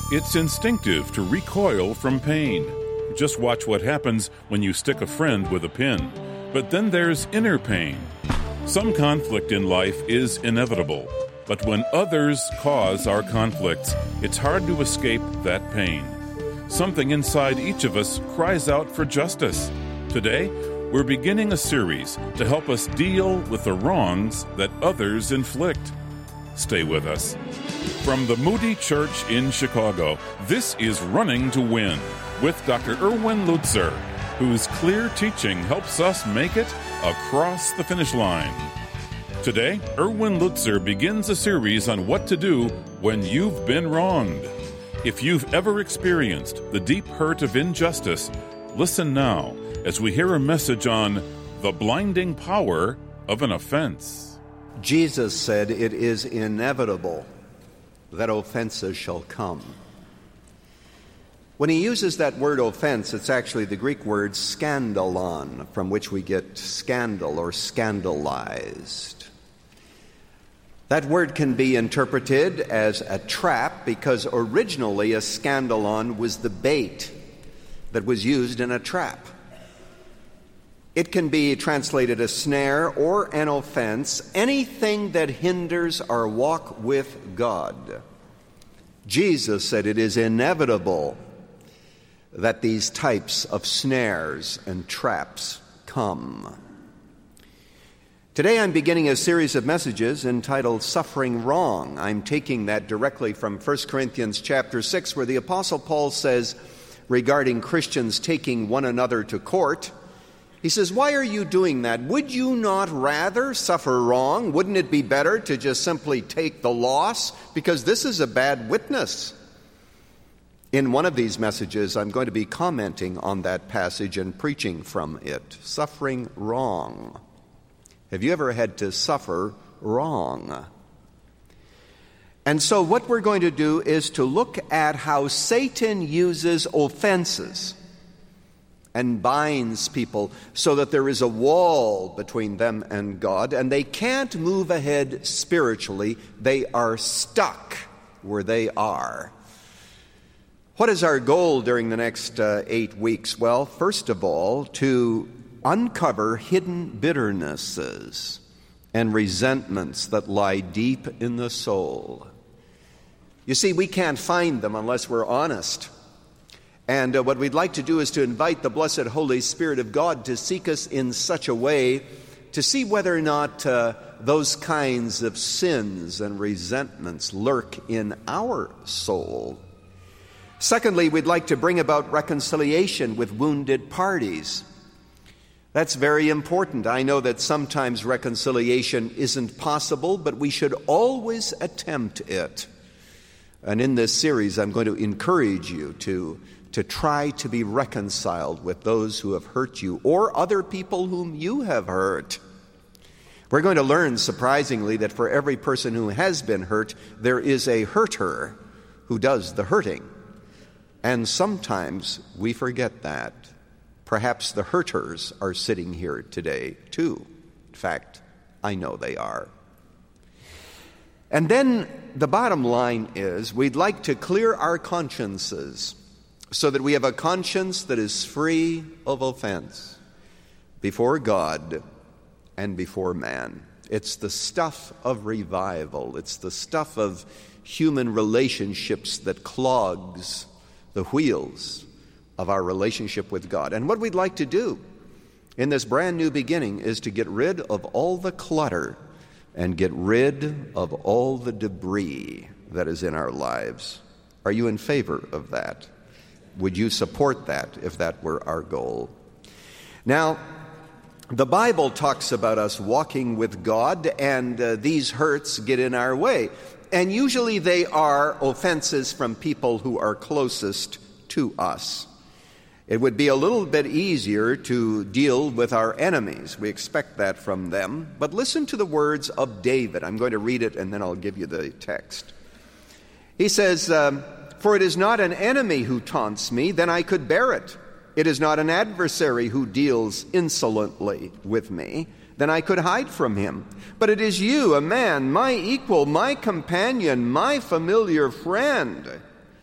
It's instinctive to recoil from pain. Just watch what happens when you stick a friend with a pin. But then there's inner pain. Some conflict in life is inevitable, but when others cause our conflicts, it's hard to escape that pain. Something inside each of us cries out for justice. Today, we're beginning a series to help us deal with the wrongs that others inflict. Stay with us. From the Moody Church in Chicago, this is Running to Win with Dr. Erwin Lutzer, whose clear teaching helps us make it across the finish line. Today, Erwin Lutzer begins a series on what to do when you've been wronged. If you've ever experienced the deep hurt of injustice, listen now as we hear a message on the blinding power of an offense. Jesus said it is inevitable that offenses shall come. When he uses that word offense, it's actually the Greek word skandalon, from which we get scandal or scandalized. That word can be interpreted as a trap because originally a skandalon was the bait that was used in a trap. It can be translated a snare or an offense, anything that hinders our walk with God. Jesus said it is inevitable that these types of snares and traps come. Today I'm beginning a series of messages entitled Suffering Wrong. I'm taking that directly from 1 Corinthians chapter 6, where the Apostle Paul says regarding Christians taking one another to court, he says, why are you doing that? Would you not rather suffer wrong? Wouldn't it be better to just simply take the loss? Because this is a bad witness. In one of these messages, I'm going to be commenting on that passage and preaching from it. Suffering wrong. Have you ever had to suffer wrong? And so what we're going to do is to look at how Satan uses offenses and binds people so that there is a wall between them and God, and they can't move ahead spiritually. They are stuck where they are. What is our goal during the next 8 weeks? Well, first of all, to uncover hidden bitternesses and resentments that lie deep in the soul. You see, we can't find them unless we're honest. And what we'd like to do is to invite the blessed Holy Spirit of God to seek us in such a way to see whether or not those kinds of sins and resentments lurk in our soul. Secondly, we'd like to bring about reconciliation with wounded parties. That's very important. I know that sometimes reconciliation isn't possible, but we should always attempt it. And in this series, I'm going to encourage you to try to be reconciled with those who have hurt you or other people whom you have hurt. We're going to learn, surprisingly, that for every person who has been hurt, there is a hurter who does the hurting. And sometimes we forget that. Perhaps the hurters are sitting here today, too. In fact, I know they are. And then the bottom line is we'd like to clear our consciences so that we have a conscience that is free of offense before God and before man. It's the stuff of revival. It's the stuff of human relationships that clogs the wheels of our relationship with God. And what we'd like to do in this brand new beginning is to get rid of all the clutter and get rid of all the debris that is in our lives. Are you in favor of that? Would you support that if that were our goal? Now, the Bible talks about us walking with God, and these hurts get in our way. And usually they are offenses from people who are closest to us. It would be a little bit easier to deal with our enemies. We expect that from them. But listen to the words of David. I'm going to read it and then I'll give you the text. He says, "For it is not an enemy who taunts me, then I could bear it. It is not an adversary who deals insolently with me, then I could hide from him. But it is you, a man, my equal, my companion, my familiar friend,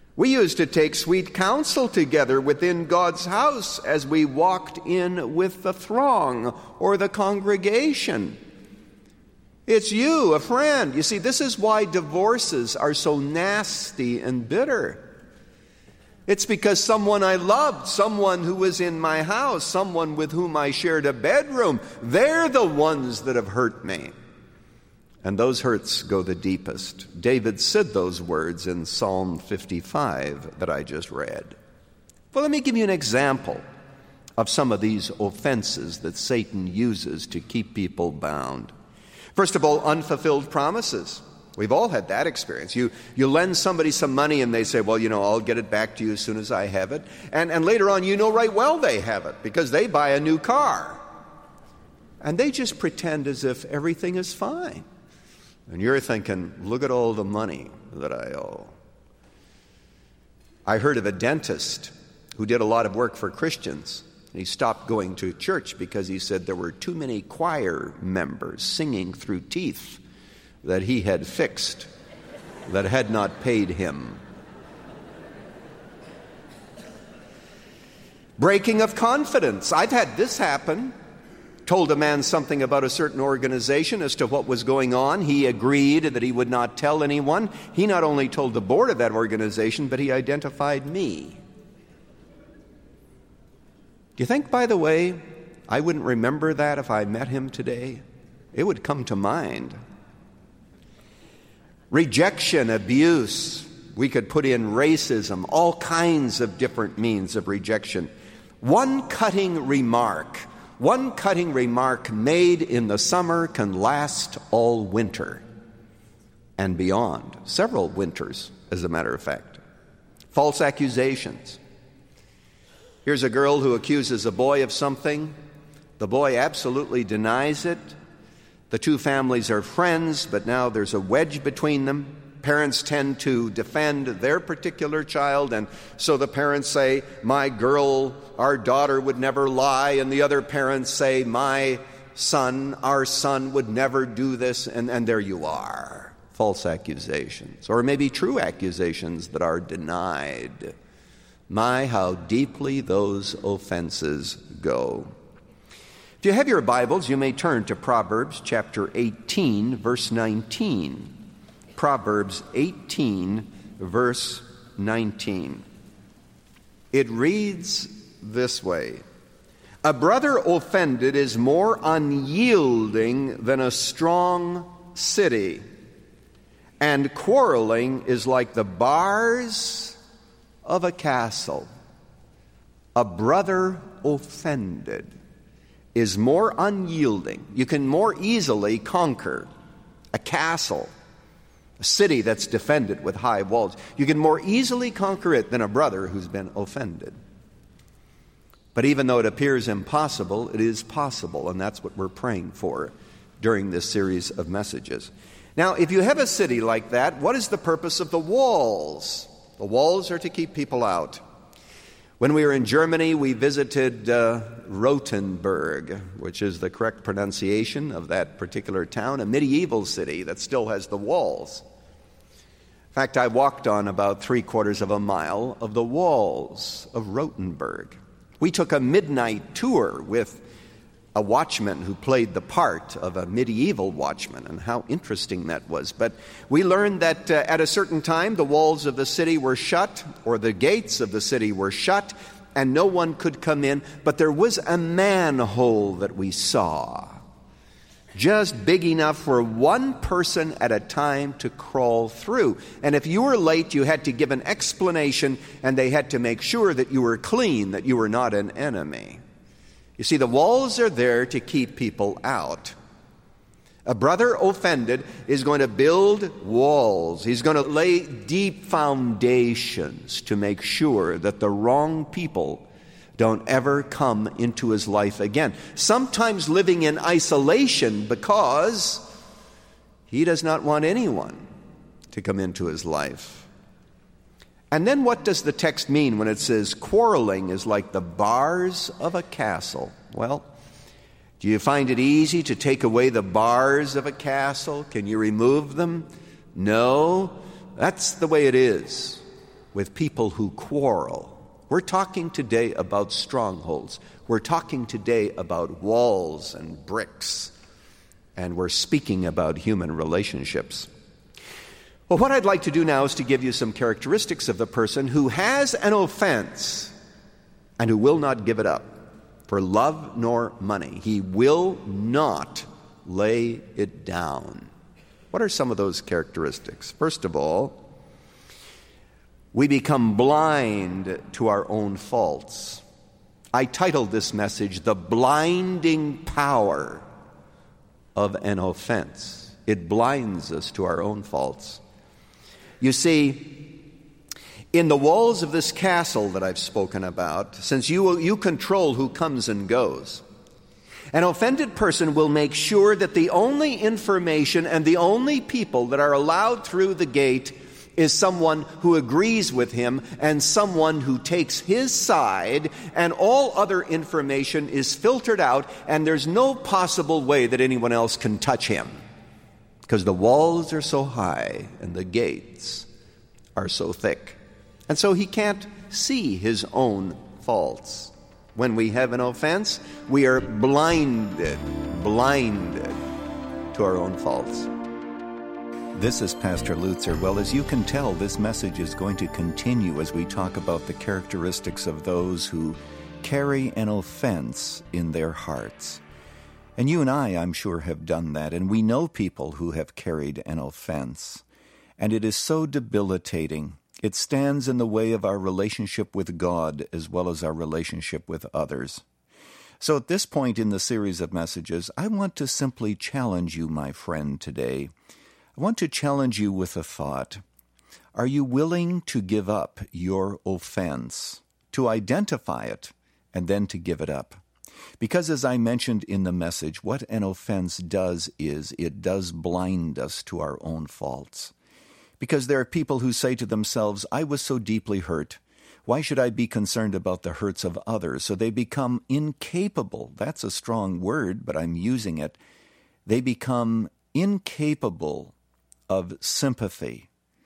We used to take sweet counsel together within God's house as we walked in with the throng or the congregation. It's you, a friend. You see, this is why divorces are so nasty and bitter. It's because someone I loved, someone who was in my house, someone with whom I shared a bedroom, they're the ones that have hurt me. And those hurts go the deepest. David said those words in Psalm 55 that I just read. Well, let me give you an example of some of these offenses that Satan uses to keep people bound. First of all, unfulfilled promises. We've all had that experience. You lend somebody some money and they say, well, I'll get it back to you as soon as I have it. And later on, you know right well they have it because they buy a new car. And they just pretend as if everything is fine. And you're thinking, look at all the money that I owe. I heard of a dentist who did a lot of work for Christians. He stopped going to church because he said there were too many choir members singing through teeth that he had fixed that had not paid him. Breaking of confidence. I've had this happen. Told a man something about a certain organization as to what was going on. He agreed that he would not tell anyone. He not only told the board of that organization, but he identified me. Do you think, by the way, I wouldn't remember that if I met him today? It would come to mind. Rejection, abuse. We could put in racism, all kinds of different means of rejection. One cutting remark made in the summer can last all winter and beyond. Several winters, as a matter of fact. False accusations. Here's a girl who accuses a boy of something. The boy absolutely denies it. The two families are friends, but now there's a wedge between them. Parents tend to defend their particular child, and so the parents say, my girl, our daughter would never lie, and the other parents say, my son, our son would never do this, and there you are. False accusations, or maybe true accusations that are denied. My, how deeply those offenses go. If you have your Bibles, you may turn to Proverbs chapter 18, verse 19. Proverbs 18, verse 19. It reads this way: a brother offended is more unyielding than a strong city, and quarreling is like the bars of a castle. A brother offended is more unyielding. You can more easily conquer a castle, a city that's defended with high walls. You can more easily conquer it than a brother who's been offended. But even though it appears impossible, it is possible, and that's what we're praying for during this series of messages. Now, if you have a city like that, what is the purpose of the walls? The walls are to keep people out. When we were in Germany, we visited Rothenburg, which is the correct pronunciation of that particular town, a medieval city that still has the walls. In fact, I walked on about 3/4 of a mile of the walls of Rothenburg. We took a midnight tour with a watchman who played the part of a medieval watchman, and how interesting that was. But we learned that at a certain time the walls of the city were shut, or the gates of the city were shut, and no one could come in. But there was a manhole that we saw, just big enough for one person at a time to crawl through. And if you were late, you had to give an explanation, and they had to make sure that you were clean, that you were not an enemy. You see, the walls are there to keep people out. A brother offended is going to build walls. He's going to lay deep foundations to make sure that the wrong people don't ever come into his life again. Sometimes living in isolation because he does not want anyone to come into his life. And then what does the text mean when it says quarreling is like the bars of a castle? Well, do you find it easy to take away the bars of a castle? Can you remove them? No, that's the way it is. with people who quarrel. We're talking today about strongholds. We're talking today about walls and bricks. And we're speaking about human relationships. Well, what I'd like to do now is to give you some characteristics of the person who has an offense and who will not give it up for love nor money. He will not lay it down. What are some of those characteristics? First of all, we become blind to our own faults. I titled this message, The Blinding Power of an Offense. It blinds us to our own faults. You see, in the walls of this castle that I've spoken about, since you control who comes and goes, an offended person will make sure that the only information and the only people that are allowed through the gate is someone who agrees with him and someone who takes his side, and all other information is filtered out, and there's no possible way that anyone else can touch him because the walls are so high and the gates are so thick. And so he can't see his own faults. When we have an offense, we are blinded to our own faults. This is Pastor Lutzer. Well, as you can tell, this message is going to continue as we talk about the characteristics of those who carry an offense in their hearts. And you and I, I'm sure, have done that, and we know people who have carried an offense. And it is so debilitating. It stands in the way of our relationship with God as well as our relationship with others. So at this point in the series of messages, I want to simply challenge you, my friend, today. I want to challenge you with a thought. Are you willing to give up your offense, to identify it, and then to give it up? Because as I mentioned in the message, what an offense does is it does blind us to our own faults. Because there are people who say to themselves, I was so deeply hurt. Why should I be concerned about the hurts of others? So they become incapable. That's a strong word, but I'm using it. They become incapable of sympathy,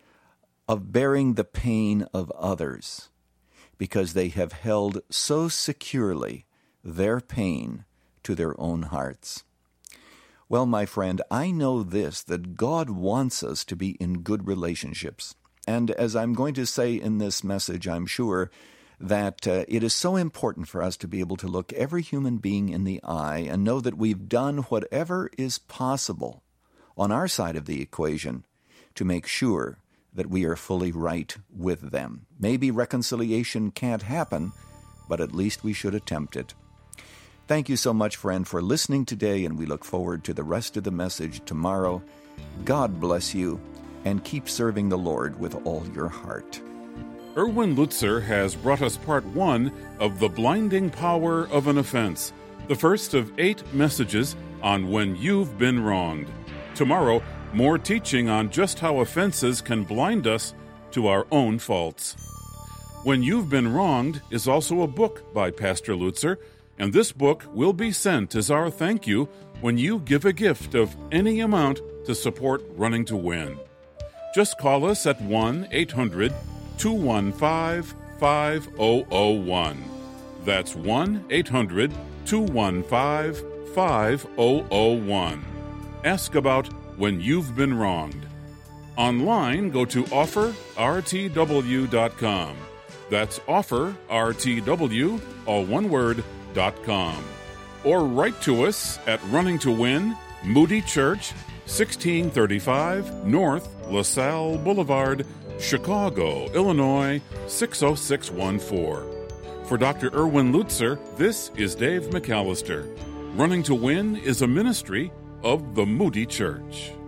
of bearing the pain of others, because they have held so securely their pain to their own hearts. Well, my friend, I know this, that God wants us to be in good relationships. And as I'm going to say in this message, I'm sure that it is so important for us to be able to look every human being in the eye and know that we've done whatever is possible on our side of the equation to make sure that we are fully right with them. Maybe reconciliation can't happen, but at least we should attempt it. Thank you so much, friend, for listening today, and we look forward to the rest of the message tomorrow. God bless you, and keep serving the Lord with all your heart. Erwin Lutzer has brought us part 1 of The Blinding Power of an Offense, the first of 8 messages on when you've been wronged. Tomorrow, more teaching on just how offenses can blind us to our own faults. When You've Been Wronged is also a book by Pastor Lutzer, and this book will be sent as our thank you when you give a gift of any amount to support Running to Win. Just call us at 1-800-215-5001. That's 1-800-215-5001. Ask about When You've Been Wronged. Online, go to offerrtw.com. That's offerrtw, all one word, .com. Or write to us at Running to Win, Moody Church, 1635 North LaSalle Boulevard, Chicago, Illinois, 60614. For Dr. Erwin Lutzer, this is Dave McAllister. Running to Win is a ministry of the Moody Church.